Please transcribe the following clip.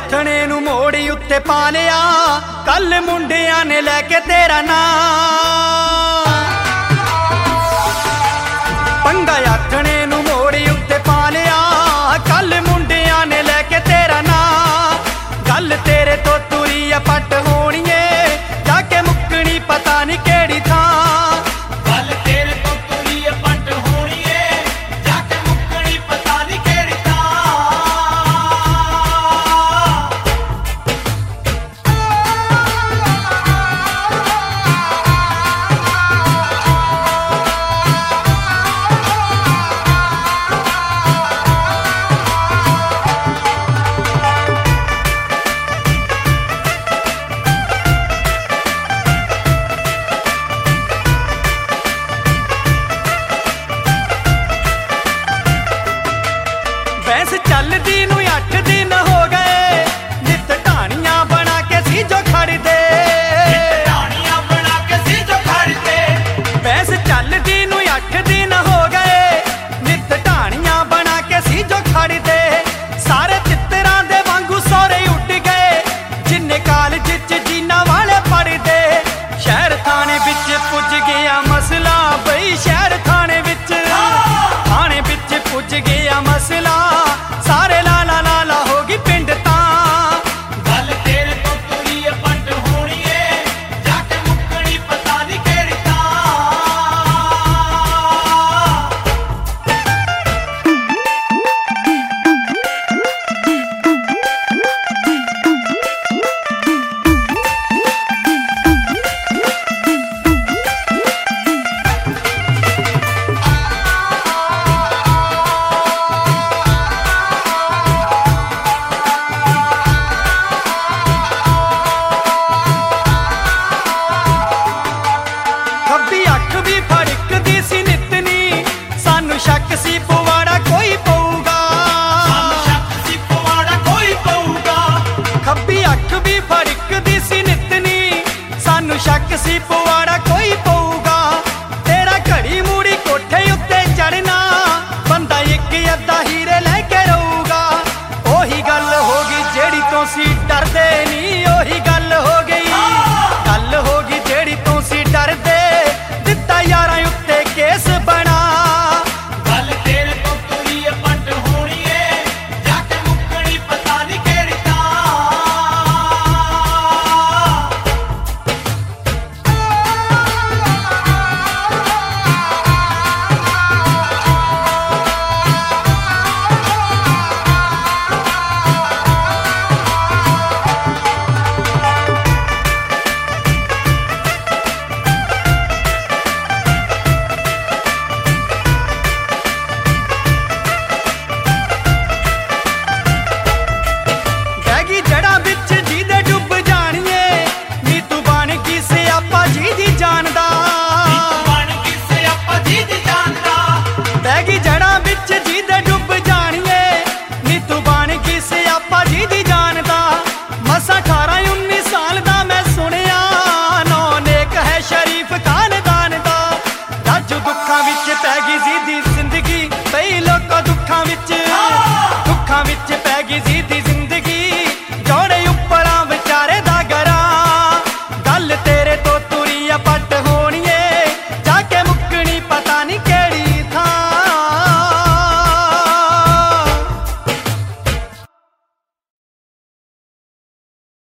ਆਥਣੇ ਨੂੰ ਮੋੜੀ ਉੱਤੇ ਪਾ ਲਿਆ, ਕੱਲ ਮੁੰਡਿਆਂ ਨੇ ਲੈ ਕੇ ਤੇਰਾ ਨਾਂ। ਪੰਗਾ ਆਥਣੇ ਨੂੰ ਮੋੜੀ ਉੱਤੇ ਪਾ ਲਿਆ, ਕੱਲ ਮੁੰਡਿਆਂ ਨੇ ਲੈ ਕੇ ਤੇਰਾ ਨਾਂ। ਗੱਲ ਤੇਰੇ ਤੋਂ ਤੁਰੀ ਆ ਪੱਟ ਹੋਣੀਏ, ਜਾ ਕੇ ਮੁੱਕਣੀ ਪਤਾ ਨਹੀਂ ਕਿਹੜੀ ਥਾਂ। ਬੈਂਸ ਚੱਲਦੀ ਨੂੰ 8 ਦਿਨ ਹੋ ਗਏ, ਨਿੱਤ ਢਾਣੀਆਂ ਬਣਾ ਕੇ ਸੀ ਜੋ ਖੜਦੇ। ਬੈਂਸ ਚੱਲਦੀ ਨੂੰ 8 ਦਿਨ ਹੋ ਗਏ, ਨਿੱਤ ਢਾਣੀਆਂ ਬਣਾ ਕੇ ਸੀ ਜੋ ਖੜਦੇ। ਸਾਰੇ ਚਿੱਤਰਾਂ ਦੇ ਵਾਂਗੂ ਸੋਰੇ ਉੱਡ ਗਏ, ਜਿੰਨੇ ਕਾਲਜ ਚ ਜੀਨਾ ਵਾਲੇ ਪੜਦੇ। ਸ਼ਹਿਰ ਥਾਣੇ ਵਿੱਚ ਪੁੱਜ ਗਿਆ ਮਸਲਾ ਬਈ, ਸ਼ਹਿਰ ਥਾਣੇ ਵਿੱਚ ਪੁੱਜ ਗਿਆ ਮਸਲਾ। ਸਾਰੇ ਲਾਲਾ ਲਾਲਾ ਹੋ ਗਈ ਪਿੰਡ ਤਾਂ। ਗੱਲ ਤੇਰੇ ਤੋਂ ਤੁਰੀ ਆ ਪੱਟ ਹੋਣੀਏ, ਜਾ ਕੇ ਮੁੱਕਣੀ ਪਤਾ ਨਹੀਂ ਕਿਹੜੀ ਥਾਂ। ਖੱਬੀ ਅੱਖ ਵੀ ਫੜਕਦੀ ਸੀ ਨਿਤਨੀ, ਸਾਨੂੰ ਸ਼ੱਕ ਸੀ ਪਵਾੜਾ ਕੋਈ ਪਊਗਾ। ਖੱਬੀ ਅੱਖ ਵੀ ਫੜਕਦੀ ਸੀ ਨਿਤਨੀ, ਸਾਨੂੰ ਸ਼ੱਕ ਸੀ ਪਵਾੜਾ